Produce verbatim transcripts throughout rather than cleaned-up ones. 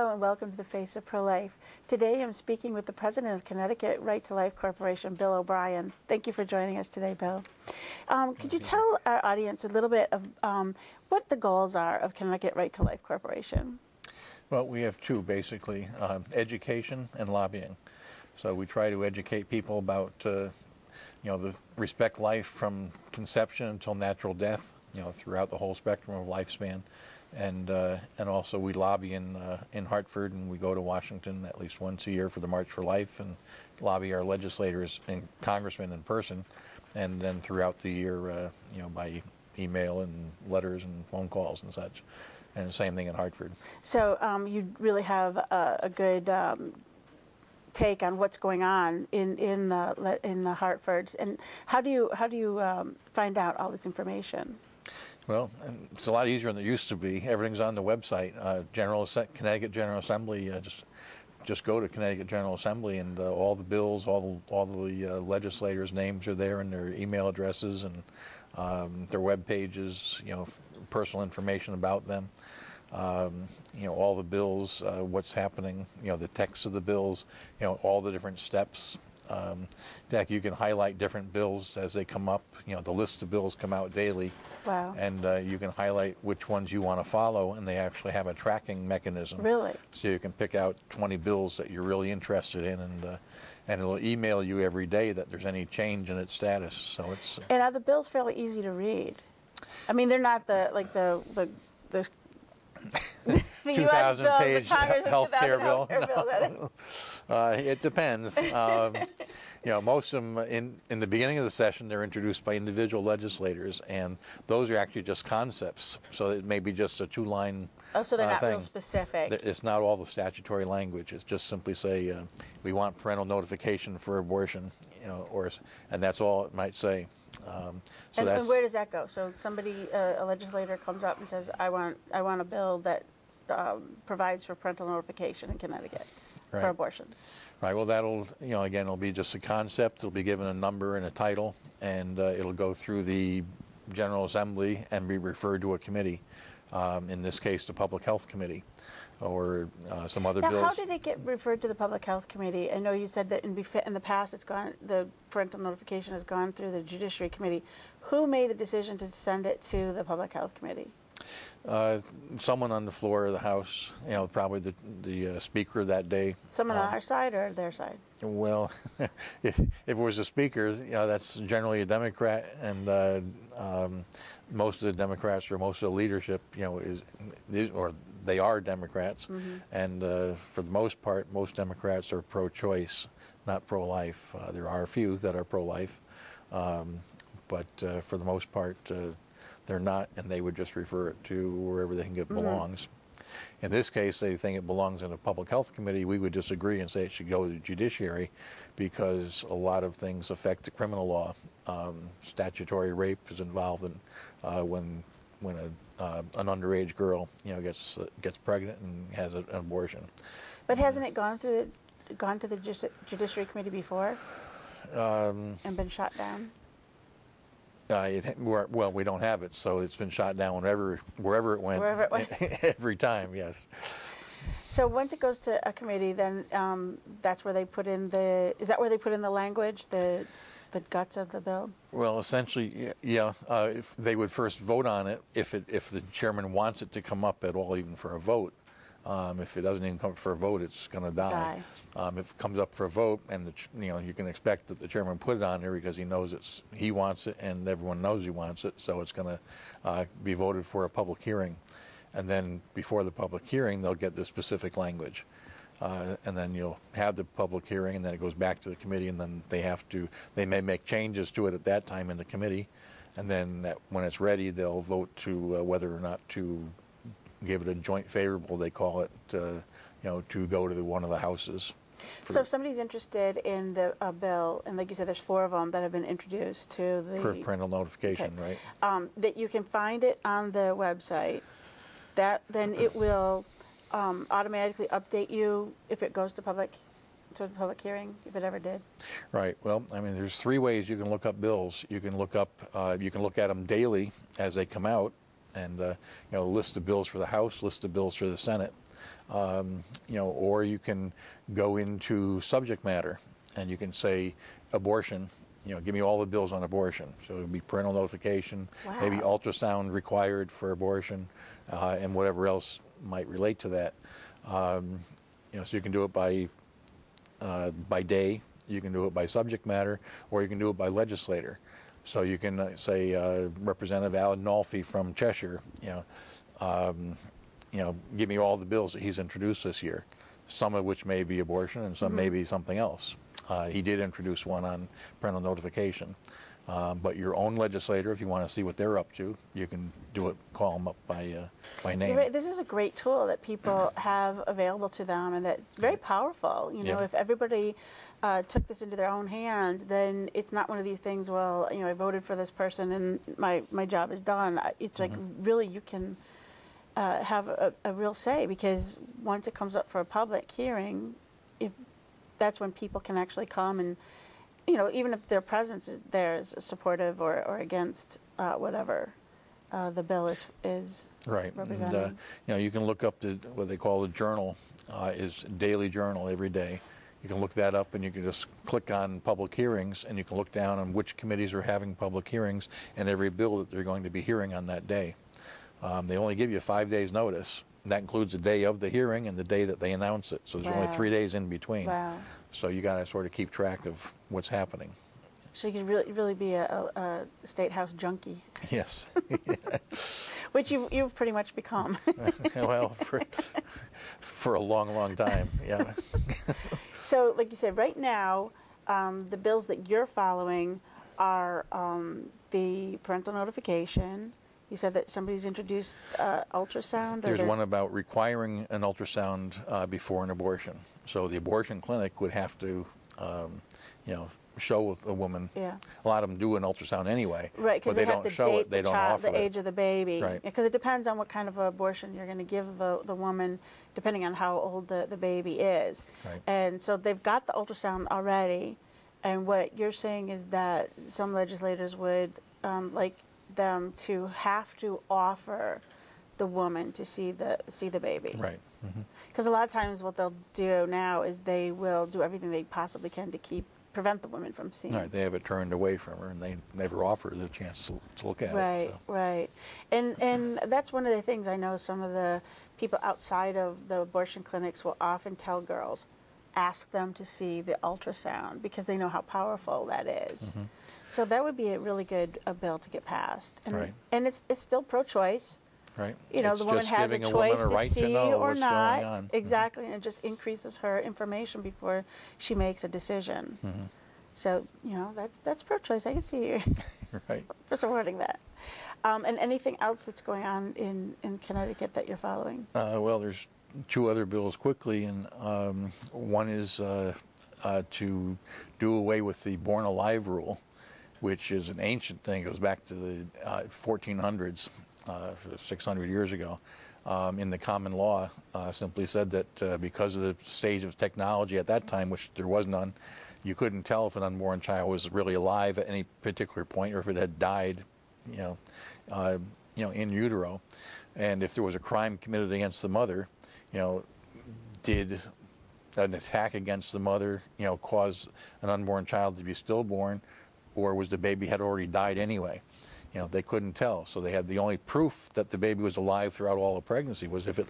Hello and welcome to the Face of Pro-Life. Today I'm speaking with the president of Connecticut Right to Life Corporation, Bill O'Brien. Thank you for joining us today, Bill. Um, could you tell our audience a little bit of um, what the goals are of Connecticut Right to Life Corporation? Well, we have two, basically, uh, education and lobbying. So we try to educate people about, uh, you know, the respect life from conception until natural death, you know, throughout the whole spectrum of lifespan. And uh, and also we lobby in uh, in Hartford, and we go to Washington at least once a year for the March for Life, and lobby our legislators and congressmen in person, and then throughout the year, uh, you know, by email and letters and phone calls and such. And the same thing in Hartford. So um, you really have a, a good um, take on what's going on in in uh, in uh, Hartford, and how do you how do you um, find out all this information? Well, it's a lot easier than it used to be. Everything's on the website. Uh, General Connecticut General Assembly. Uh, just just go to Connecticut General Assembly, and uh, all the bills, all the all the uh, legislators' names are there, and their email addresses, and um, their web pages. You know, personal information about them. Um, you know, all the bills, uh, what's happening. You know, the text of the bills. You know, all the different steps. Um, in fact, you can highlight different bills as they come up. You know, the list of bills come out daily. Wow. And uh, you can highlight which ones you want to follow, and they actually have a tracking mechanism. Really? So you can pick out twenty bills that you're really interested in, and uh, and it'll email you every day that there's any change in its status. So it's. Uh, and are the bills fairly easy to read? I mean, they're not the like the the the. the two thousand bill, page health care bill. bill No. uh, it depends. Um, you know, most of them in in the beginning of the session they're introduced by individual legislators, and those are actually just concepts. So it may be just a two line. Oh, so they're uh, not thing. real specific. It's not all the statutory language. It's just simply say uh, we want parental notification for abortion, you know, or and that's all it might say. Um, so and, that's, and where does that go? So somebody, uh, a legislator, comes up and says, "I want, I want a bill that um, provides for parental notification in Connecticut right. for abortion." Right. Well, that'll, you know, again, it'll be just a concept. It'll be given a number and a title, and uh, it'll go through the General Assembly and be referred to a committee. Um, in this case, the Public Health Committee, or uh, some other now, bills. How did it get referred to the Public Health Committee? I know you said that in, in the past, it's gone. The parental notification has gone through the Judiciary Committee. Who made the decision to send it to the Public Health Committee? Uh, someone on the floor of the House, you know, probably the the uh, speaker that day. Someone um, on our side or their side? Well, if, if it was a speaker, you know, that's generally a Democrat, and uh, um, most of the Democrats or most of the leadership, you know, is or they are Democrats, mm-hmm. and uh, for the most part, most Democrats are pro-choice, not pro-life. Uh, there are a few that are pro-life, um, but uh, for the most part. Uh, They're not, and they would just refer it to wherever they think it belongs. Mm-hmm. In this case, they think it belongs in a Public Health Committee. We would disagree and say it should go to the Judiciary because a lot of things affect the criminal law. Um, statutory rape is involved in uh, when when a, uh, an underage girl, you know, gets uh, gets pregnant and has an abortion. But hasn't it gone through the, gone to the Judiciary Committee before um, and been shot down? Uh, it, well, we don't have it, so it's been shot down wherever, wherever it went. Wherever it went. Every time, yes. So once it goes to a committee, then um, that's where they put in the. Is that where they put in the language, the, the guts of the bill? Well, essentially, yeah. Uh, if they would first vote on it, if it, if the chairman wants it to come up at all, even for a vote. Um, if it doesn't even come up for a vote, it's going to die. die. Um, if it comes up for a vote, and the, you know, you can expect that the chairman put it on there because he knows it's he wants it, and everyone knows he wants it. So it's going to uh, be voted for a public hearing, and then before the public hearing, they'll get the specific language, uh, and then you'll have the public hearing, and then it goes back to the committee, and then they have to they may make changes to it at that time in the committee, and then that, when it's ready, they'll vote to uh, whether or not to give it a joint favorable, they call it, uh, you know, to go to the, one of the houses. So if somebody's interested in the uh, bill, and like you said, there's four of them that have been introduced to the... For parental notification, okay. right? Um, that you can find it on the website, that then it will um, automatically update you if it goes to public, to a public hearing, if it ever did. Right. Well, I mean, there's three ways you can look up bills. You can look up, uh, you can look at them daily as they come out, and uh, you know, list the bills for the House, list the bills for the Senate. Um, you know, or you can go into subject matter, and you can say abortion. You know, give me all the bills on abortion. So it would be parental notification, Wow. maybe ultrasound required for abortion, uh, and whatever else might relate to that. Um, you know, so you can do it by uh, by day, you can do it by subject matter, or you can do it by legislator. So you can uh, say uh, Representative Alan Nolfi from Cheshire. You know, um, you know, give me all the bills that he's introduced this year, some of which may be abortion and some Mm-hmm. may be something else. Uh, he did introduce one on parental notification. Um, but your own legislator, if you want to see what they're up to, you can do it, call them up by, uh, by name. Right, this is a great tool that people have available to them, and that's very powerful. You know, Yeah. if everybody uh, took this into their own hands, then it's not one of these things, well, you know, I voted for this person and my, my job is done. It's like Mm-hmm. really you can uh, have a, a real say, because once it comes up for a public hearing, if that's when people can actually come and, you know, even if their presence is there is supportive or, or against uh, whatever uh, the bill is is Right. And, uh, representing. you know, you can look up the, what they call a journal, uh, is daily journal every day. You can look that up, and you can just click on public hearings, and you can look down on which committees are having public hearings and every bill that they're going to be hearing on that day. Um, they only give you five days notice. And that includes the day of the hearing and the day that they announce it. So there's Wow. only three days in between. Wow. So you got to sort of keep track of what's happening. So you can really really be a, a, a state house junkie, Yes. which you've you've pretty much become. Well, for, for a long, long time. Yeah. So, like you said, right now, um, the bills that you're following are um, the parental notification. You said that somebody's introduced uh, ultrasound. or There's they're- one about requiring an ultrasound uh, before an abortion. So the abortion clinic would have to, um, you know, show a woman. Yeah. A lot of them do an ultrasound anyway. Right, because but they, they have don't to show date it. They the don't child, offer the it. age of the baby. Right. Because it depends on what kind of abortion you're going to give the the woman, depending on how old the, the baby is. Right. And so they've got the ultrasound already. And what you're saying is that some legislators would um, like them to have to offer the woman to see the see the baby. Right. Hmm. Because a lot of times what they'll do now is they will do everything they possibly can to keep prevent the woman from seeing. Right. They have it turned away from her, and they never offer the chance to, to look at Right, it. So. right. And and that's one of the things I know some of the people outside of the abortion clinics will often tell girls, ask them to see the ultrasound, because they know how powerful that is. Mm-hmm. So that would be a really good a bill to get passed. And, Right. and it's it's still pro-choice. Right. You know, It's the woman just has a giving a woman choice a to right see to know or what's not. going on. Exactly, and it just increases her information before she makes a decision. Mm-hmm. So, you know, that's that's pro-choice. I can see you Right. for supporting that. Um, and anything else that's going on in, in Connecticut that you're following? Uh, well, there's two other bills quickly, and um, one is uh, uh, to do away with the born alive rule, which is an ancient thing. It goes back to the uh, fourteen hundreds, uh, six hundred years ago. Um, in the common law, uh, simply said that uh, because of the stage of technology at that time, which there was none, you couldn't tell if an unborn child was really alive at any particular point, or if it had died, you know, uh, you know, in utero. And if there was a crime committed against the mother, you know, did an attack against the mother, you know, cause an unborn child to be stillborn, or was the baby had already died anyway? You know, they couldn't tell. So they had the only proof that the baby was alive throughout all of pregnancy was if it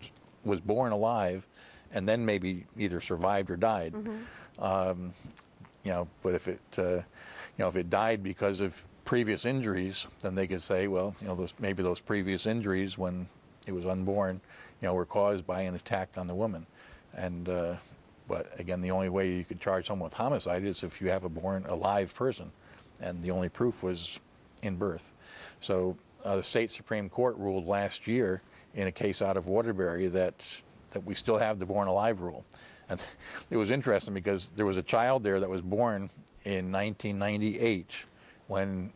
was born alive and then maybe either survived or died. Mm-hmm. Um, you know, but if it, uh, you know, if it died because of previous injuries, then they could say, well, you know, those, maybe those previous injuries when it was unborn, you know, were caused by an attack on the woman. And, uh, but again, the only way you could charge someone with homicide is if you have a born alive person, and the only proof was in birth. So uh, the state Supreme Court ruled last year in a case out of Waterbury that that we still have the born alive rule. And it was interesting because there was a child there that was born in nineteen ninety-eight when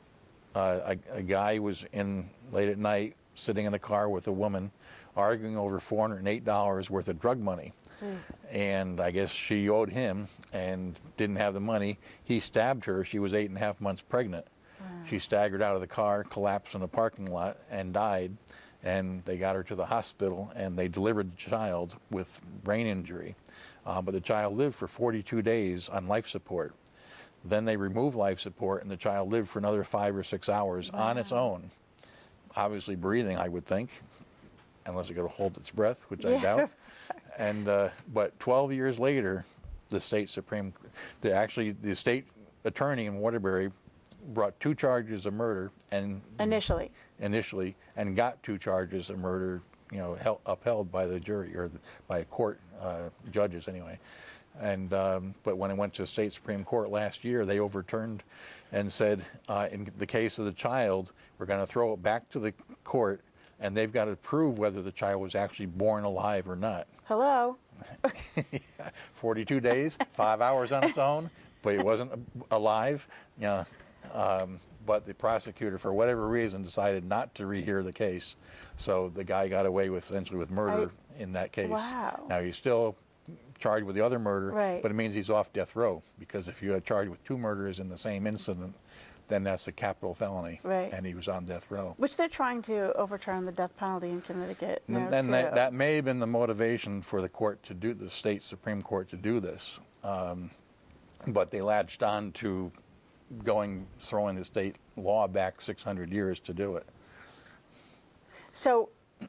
uh, a, a guy was in late at night sitting in a car with a woman arguing over four hundred eight dollars worth of drug money. Mm. And I guess she owed him and didn't have the money. He stabbed her. She was eight and a half months pregnant. Wow. She staggered out of the car, collapsed in a parking lot, and died. And they got her to the hospital, and they delivered the child with brain injury. Uh, but the child lived for forty-two days on life support. Then they removed life support, and the child lived for another five or six hours wow. on its own. Obviously breathing, I would think, unless it could hold its breath, which yeah. I doubt. And uh, but twelve years later, the state supreme, the actually the state attorney in Waterbury brought two charges of murder and initially initially and got two charges of murder, you know, held, upheld by the jury or the, by a court uh, judges anyway. And um, but when it went to the state supreme court last year, they overturned and said, uh, in the case of the child, we're going to throw it back to the court, and they've got to prove whether the child was actually born alive or not. Hello. forty-two days, five hours on its own, but it wasn't alive. You know, um, but the prosecutor, for whatever reason, decided not to rehear the case. So the guy got away with essentially with murder I, in that case. Wow. Now he's still charged with the other murder, right. but it means he's off death row, because if you are charged with two murders in the same incident, then that's a capital felony, right. and he was on death row. Which they're trying to overturn the death penalty in Connecticut. And then that, that may have been the motivation for the court to do, the state Supreme Court to do this, um, but they latched on to going, throwing the state law back six hundred years to do it. So.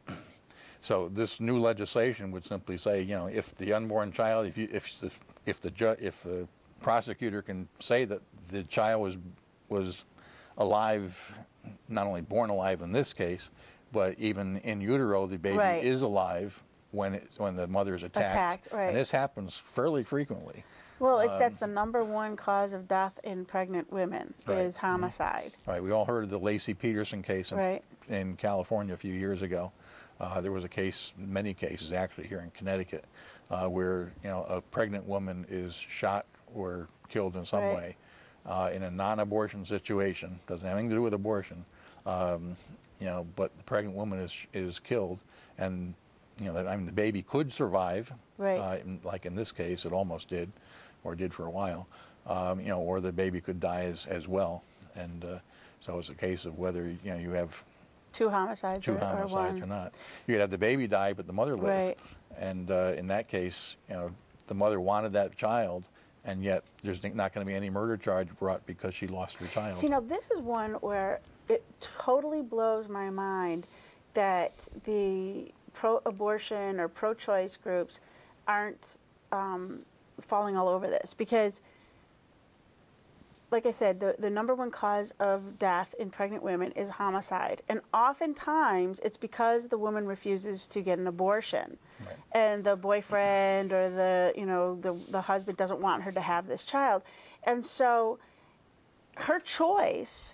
So this new legislation would simply say, you know, if the unborn child, if you, if the, if the ju- if the prosecutor can say that the child was was alive, not only born alive in this case, but even in utero, the baby right. is alive when it, when the mother is attacked. Attacked, right. And this happens fairly frequently. Well, um, it, that's the number one cause of death in pregnant women right. is homicide. Mm-hmm. Right. We all heard of the Lacey Peterson case in, right. in California a few years ago. Uh, there was a case, many cases actually here in Connecticut, uh, where you know a pregnant woman is shot or killed in some right. way uh, in a non-abortion situation. Doesn't have anything to do with abortion, um, you know. But the pregnant woman is is killed, and you know, I mean, the baby could survive, right. uh, in, like in this case, it almost did, or did for a while, um, you know, or the baby could die as as well, and uh, so it's a case of whether you know you have. Two homicides, Two or, homicides or, one. or not. You could have the baby die, but the mother live. Right. And uh, in that case, you know, the mother wanted that child, and yet there's not going to be any murder charge brought because she lost her child. See, now this is one where it totally blows my mind that the pro-abortion or pro-choice groups aren't um, falling all over this, because like I said, the, the number one cause of death in pregnant women is homicide. And oftentimes it's because the woman refuses to get an abortion. Right. And the boyfriend or the, you know, the, the husband doesn't want her to have this child. And so her choice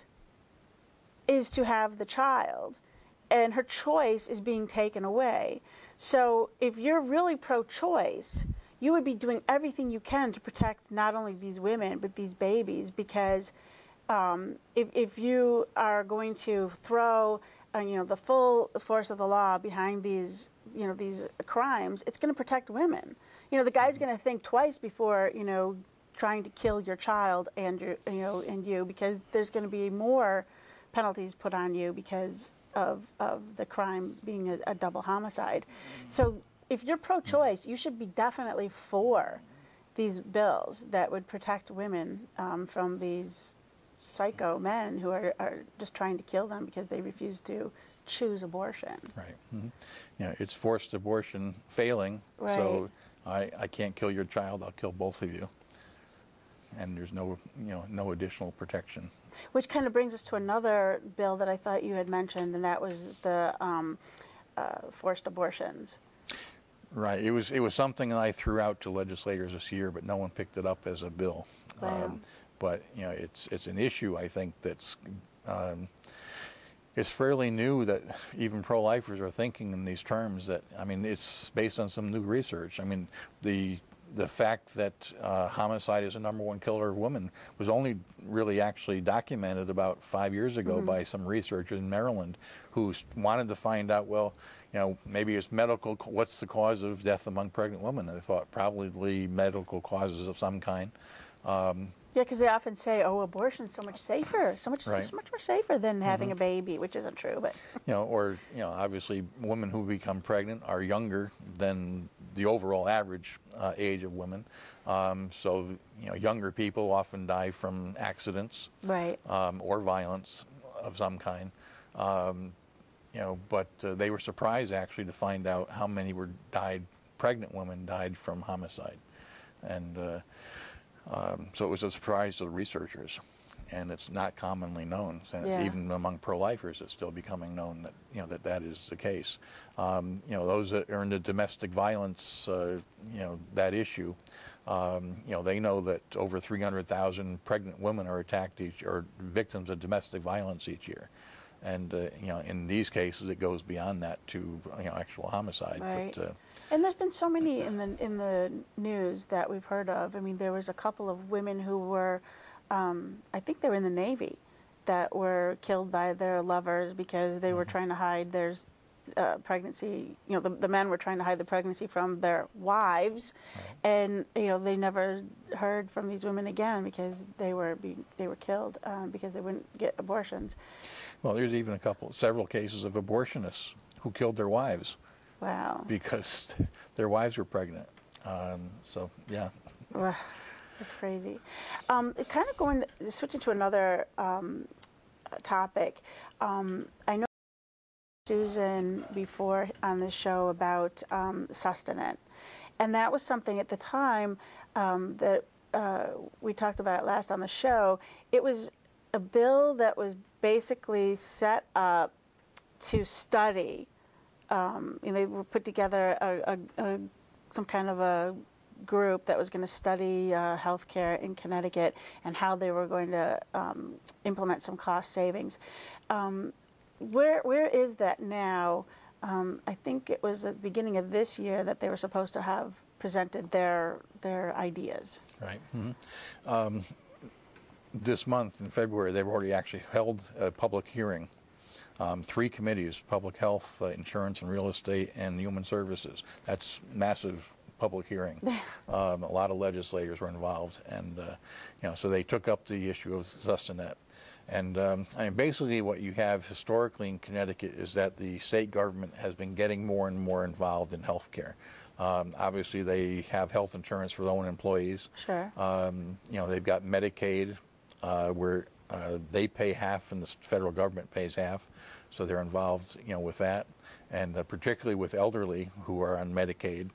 is to have the child, and her choice is being taken away. So if you're really pro-choice, you would be doing everything you can to protect not only these women, but these babies, because um, if, if you are going to throw uh, you know, the full force of the law behind these, you know, these crimes, it's going to protect women. You know, the guy's going to think twice before, you know, trying to kill your child and your, you know, and you, because there's going to be more penalties put on you because of, of the crime being a, a double homicide. So if you're pro-choice, you should be definitely for these bills that would protect women um, from these psycho men who are, are just trying to kill them because they refuse to choose abortion. Right. Mm-hmm. You know, it's forced abortion failing, right. so I, I can't kill your child, I'll kill both of you. And there's no, you know, no additional protection. Which kind of brings us to another bill that I thought you had mentioned, and that was the um, uh, forced abortions. Right. It was it was something that I threw out to legislators this year, but no one picked it up as a bill. Wow. Um, but you know, it's it's an issue I think that's um, it's fairly new that even pro-lifers are thinking in these terms. That I mean, it's based on some new research. I mean, the the fact that uh, homicide is the number one killer of women was only really actually documented about five years ago mm-hmm. by some researchers in Maryland who wanted to find out, well, you know, maybe it's medical, what's the cause of death among pregnant women? And they thought probably medical causes of some kind. Um, Yeah, because they often say, "Oh, abortion's so much safer, so much, Right. so much more safer than having a baby," which isn't true. But You know, or you know, obviously, women who become pregnant are younger than the overall average uh, age of women. Um, so, you know, younger people often die from accidents right, um, or violence of some kind. Um, you know, but uh, they were surprised actually to find out how many were died. Pregnant women died from homicide, and uh, um, so it was a surprise to the researchers. And it's not commonly known. And Yeah. even among pro-lifers, it's still becoming known that you know that that is the case. Um, you know, those that are into domestic violence, uh, you know, that issue. Um, you know, they know that over three hundred thousand pregnant women are attacked each, or victims of domestic violence each year. And uh, you know, in these cases, it goes beyond that to you know actual homicide. right. But, uh, And there's been so many in the in the news that we've heard of. I mean, there was a couple of women who were, um, I think they were in the Navy, that were killed by their lovers because they were trying to hide their uh, pregnancy. You know, the, the men were trying to hide the pregnancy from their wives, Right. and you know they never heard from these women again because they were being, they were killed um, because they wouldn't get abortions. well, there's even a couple, several cases of abortionists who killed their wives Wow. because their wives were pregnant. Um, so yeah. Ugh, that's crazy. Um, kind of going, switching to another um, topic. Um, I know Susan before on the show about um, sustenance, and that was something at the time um, that uh, we talked about it last on the show. It was a bill that was basically set up to study. Um, you know, they were put together a, a, a, some kind of a group that was going to study uh, healthcare in Connecticut and how they were going to um, implement some cost savings. Um, where where is that now? Um, I think it was at the beginning of this year that they were supposed to have presented their their ideas. Right. Mm-hmm. Um, this month in February, they've already actually held a public hearing. Um, three committees: public health, uh, insurance and real estate, and human services. That's massive public hearing. um, a lot of legislators were involved, and uh, you know, so they took up the issue of sustenance. And um, I mean, basically, what you have historically in Connecticut is that the state government has been getting more and more involved in health care. Um, obviously, they have health insurance for their own employees. Sure. Um, you know, they've got Medicaid, uh, where uh, they pay half and the federal government pays half. So they're involved, you know, with that, and uh, particularly with elderly who are on Medicaid.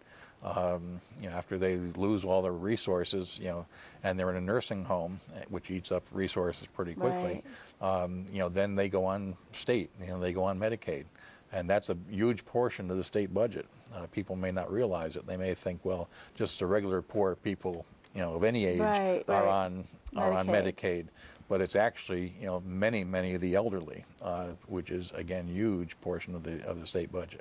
Um, you know, after they lose all their resources, you know, and they're in a nursing home, which eats up resources pretty quickly. Right. Um, you know, then they go on state. You know, they go on Medicaid, and that's a huge portion of the state budget. Uh, people may not realize it. They may think, well, just the regular poor people, you know, of any age Right, are right. on are on Medicaid. Medicaid. But it's actually, you know, many, many of the elderly, uh, which is again huge portion of the of the state budget.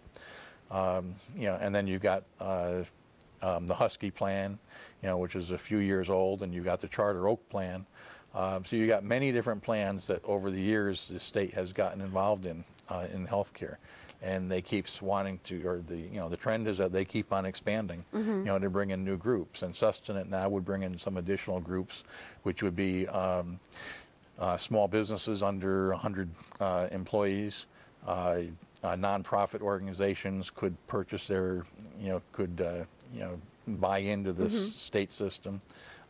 Um, you know, and then you've got uh, um, the Husky plan, you know, which is a few years old, and you've got the Charter Oak plan. Um, so you got many different plans that over the years the state has gotten involved in uh, in healthcare, and they keep wanting to, or the you know the trend is that they keep on expanding, Mm-hmm. you know, to bring in new groups. And Sustenance now would bring in some additional groups, which would be um, uh, small businesses under one hundred uh, employees. Uh, uh, nonprofit organizations could purchase their, you know, could uh, you know buy into this Mm-hmm. state system.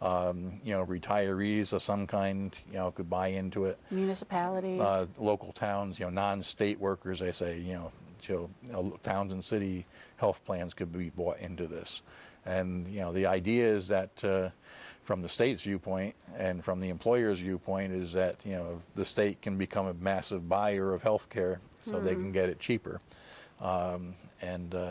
Um, you know, retirees of some kind, you know, could buy into it. Municipalities. Uh, local towns, you know, non-state workers, they say, you know, so, you know, towns and city health plans could be bought into this. And, you know, the idea is that uh, from the state's viewpoint and from the employer's viewpoint is that, you know, the state can become a massive buyer of health care so Mm-hmm. they can get it cheaper. Um, and, uh,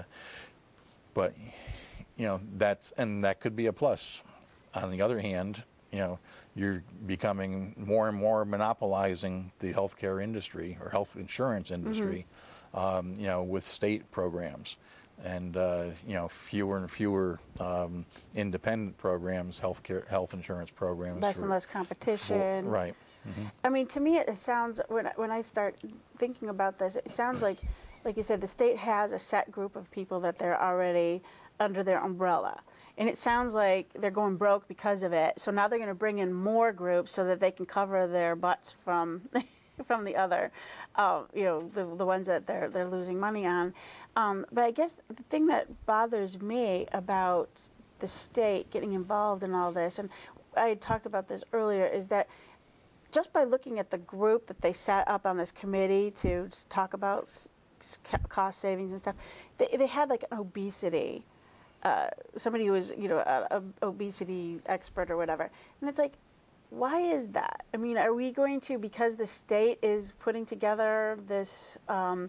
but, you know, that's, and that could be a plus. On the other hand, you know, you're becoming more and more monopolizing the healthcare industry or health insurance industry, Mm-hmm. um, you know, with state programs, and uh, you know, fewer and fewer um, independent programs, healthcare, health insurance programs. Less for- and less for- competition. right. Mhm. I mean, to me, it sounds when I- when I start thinking about this, it sounds like, like you said, the state has a set group of people that they're already under their umbrella, and it sounds like they're going broke because of it. So now they're going to bring in more groups so that they can cover their butts from from the other, uh, you know, the the ones that they're they're losing money on. Um, but I guess the thing that bothers me about the state getting involved in all this, and I had talked about this earlier, is that just by looking at the group that they set up on this committee to talk about s- s- cost savings and stuff, they, they had like an obesity, uh, somebody who was, you know, an obesity expert or whatever. And it's like, why is that? I mean, are we going to, because the state is putting together this, um,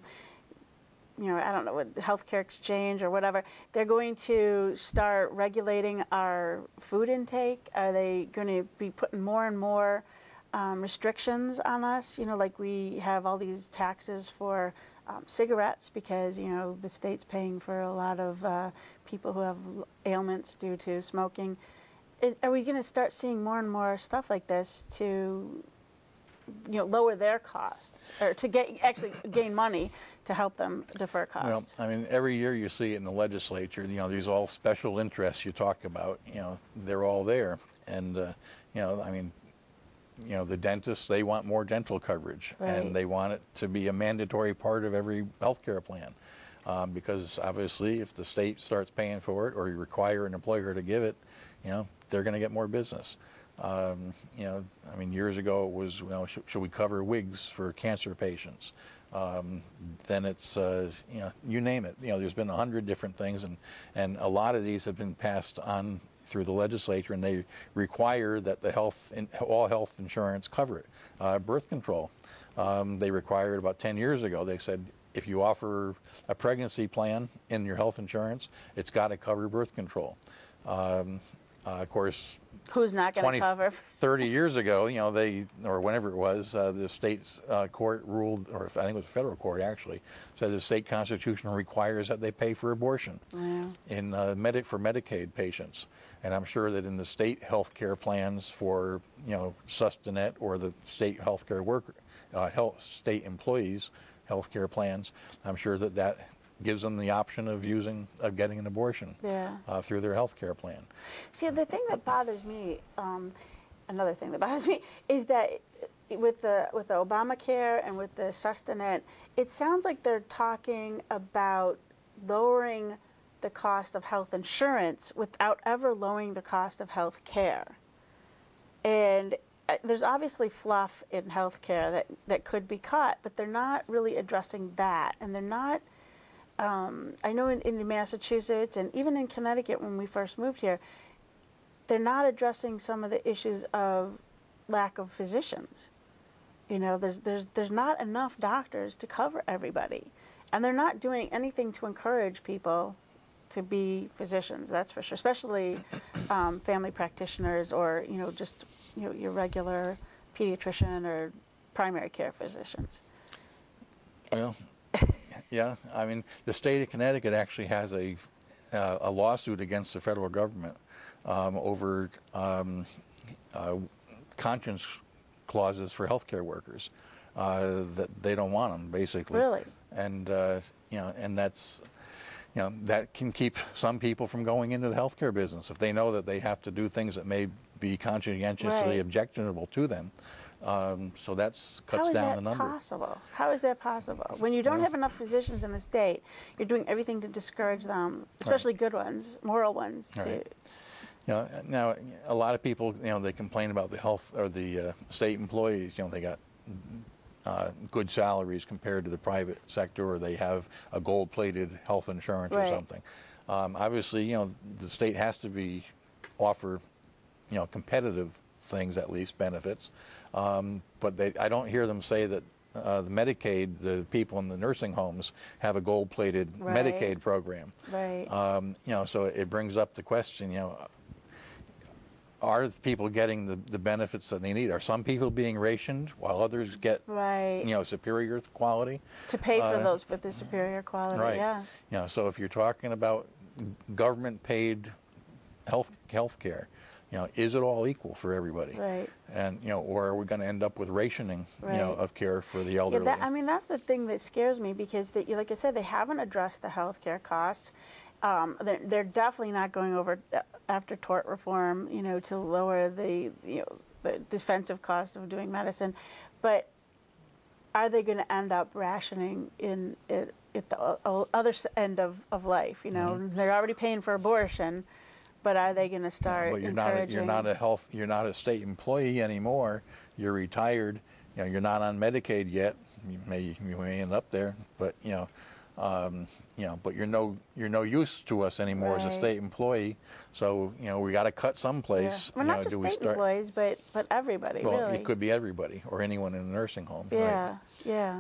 you know, I don't know, what healthcare exchange or whatever, they're going to start regulating our food intake? Are they going to be putting more and more um, restrictions on us? You know, like we have all these taxes for um, cigarettes because, you know, the state's paying for a lot of uh, people who have ailments due to smoking. Is, are we going to start seeing more and more stuff like this to, you know, lower their costs or to get actually gain money to help them defer costs? Well, I mean, every year you see it in the legislature. You know, these all special interests you talk about. You know, they're all there, and uh, you know, I mean, you know, the dentists, they want more dental coverage, Right. and they want it to be a mandatory part of every healthcare plan. Um, because obviously, if the state starts paying for it, or you require an employer to give it, you know, they're going to get more business. Um, you know, I mean, years ago it was, you know, sh- should we cover wigs for cancer patients? Um, then it's, uh, you know, you name it. You know, there's been a hundred different things, and, and a lot of these have been passed on through the legislature, and they require that the health, in, all health insurance cover it. Uh, birth control, um, they required about ten years ago. They said if you offer a pregnancy plan in your health insurance, it's got to cover birth control. Um, uh, of course, Who's not going to cover? thirty years ago, you know, they, or whenever it was, uh, the state's uh, court ruled, or I think it was federal court actually, said the state constitution requires that they pay for abortion Yeah. in uh, medic for Medicaid patients. And I'm sure that in the state health care plans for, you know, Sustanet or the state health care worker, uh, health, state employees' health care plans, I'm sure that that gives them the option of using, of getting an abortion Yeah. uh, through their health care plan. See, the thing that bothers me, um, another thing that bothers me, is that with the with the Obamacare and with the Sustanet, it sounds like they're talking about lowering the cost of health insurance without ever lowering the cost of health care. And uh, there's obviously fluff in healthcare that, that could be cut, but they're not really addressing that. And they're not, um, I know in, in Massachusetts and even in Connecticut when we first moved here, they're not addressing some of the issues of lack of physicians. You know, there's, there's, there's not enough doctors to cover everybody. And they're not doing anything to encourage people to be physicians, that's for sure, especially um, family practitioners or, you know, just, you know, your regular pediatrician or primary care physicians. Well, yeah, I mean, the state of Connecticut actually has a, uh, a lawsuit against the federal government um, over um, uh, conscience clauses for healthcare workers, uh, that they don't want them, basically. Really? And, uh, you know, and that's... You know, that can keep some people from going into the healthcare business if they know that they have to do things that may be conscientiously Right. objectionable to them. Um, so that cuts How is down that the number. possible? How is that possible? When you don't Well- have enough physicians in the state, you're doing everything to discourage them, especially good ones, moral ones. To, Right. You know, now, a lot of people, you know, they complain about the health or the uh, state employees. You know, they got uh, good salaries compared to the private sector, or they have a gold-plated health insurance Right. or something. Um, obviously, you know, the state has to be offer, you know, competitive things, at least benefits. Um, but they, I don't hear them say that uh, the Medicaid, the people in the nursing homes, have a gold-plated Right. Medicaid program. right. Um, you know, so it brings up the question, you know, are people getting the, the benefits that they need? Are some people being rationed while others get, right. you know, superior quality? to pay for uh, those with the superior quality. Right. Yeah. You know, so if you're talking about government-paid health health care, you know, is it all equal for everybody? Right. And, you know, or are we going to end up with rationing, you know, Right. of care for the Yeah, elderly? that, I mean, that's the thing that scares me because, they, like I said, they haven't addressed the health care costs. Um, they're, they're definitely not going over after tort reform, you know, to lower the, you know, the defensive cost of doing medicine. But are they going to end up rationing in it, at the o- other s- end of, of life? You know, Mm-hmm. they're already paying for abortion, but are they going to start But you're not a, encouraging? you're not a health you're not a state employee anymore. You're retired. You know, you're not on Medicaid yet. You may you may end up there, but you know, um, you know, but you're no you're no use to us anymore as a Right. state employee. So you know, we got to cut Yeah. someplace. Well, you not know, just do we state start? employees, but but everybody, Well, really. it could be everybody or anyone in a nursing home. Yeah, Right? yeah.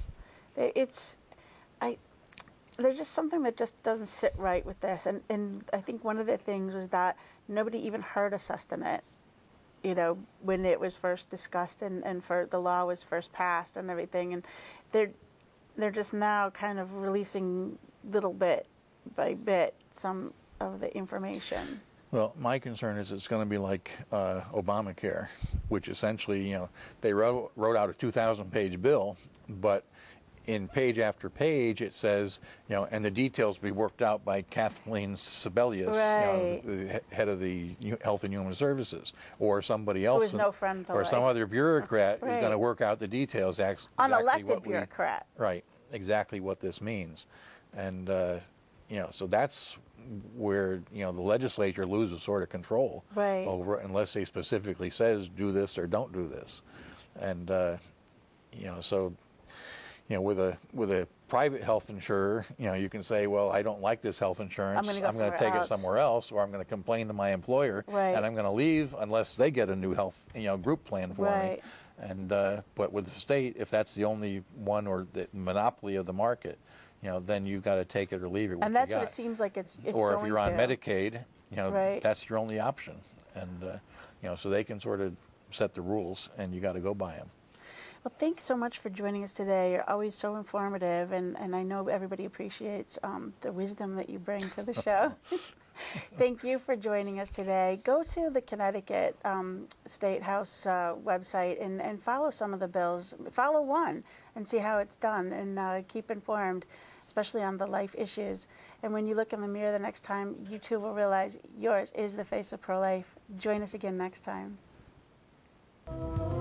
It- It's, I, there's just something that just doesn't sit right with this, and and I think one of the things was that nobody even heard a sustenance, you know, when it was first discussed and and for the law was first passed and everything, and they're they're just now kind of releasing little bit by bit some of the information. Well, my concern is it's going to be like uh, Obamacare, which essentially, you know, they wrote, wrote out a two thousand page bill, but in page after page it says, you know, and the details be worked out by Kathleen Sebelius, Right. you know, the he- head of the U- Health and Human Services, or somebody else, was no friend to or some life. other bureaucrat is going to Right. work out the details. ex- Exactly Unelected what we, bureaucrat. right, exactly what this means, and uh, you know, so that's where you know the legislature loses sort of control Right. over it unless they specifically says do this or don't do this, and uh, you know, so you know, with a with a private health insurer, you know, you can say, well, I don't like this health insurance. I'm gonna go I'm going to somewhere take else. it somewhere else, or I'm going to complain to my employer, Right. and I'm going to leave unless they get a new health, you know, group plan for Right. me. And uh, but with the state, if that's the only one or the monopoly of the market, you know, then you've got to take it or leave it. What And that's you what got. it seems like it's it's Or going if you're on to. Medicaid, you know, Right. that's your only option. And uh, you know, so they can sort of set the rules, and you got to go by them. Well, thanks so much for joining us today. You're always so informative, and, and I know everybody appreciates um, the wisdom that you bring to the show. Thank you for joining us today. Go to the Connecticut um, State House uh, website and, and follow some of the bills. Follow one and see how it's done, and uh, keep informed, especially on the life issues. And when you look in the mirror the next time, you too will realize yours is the face of pro-life. Join us again next time.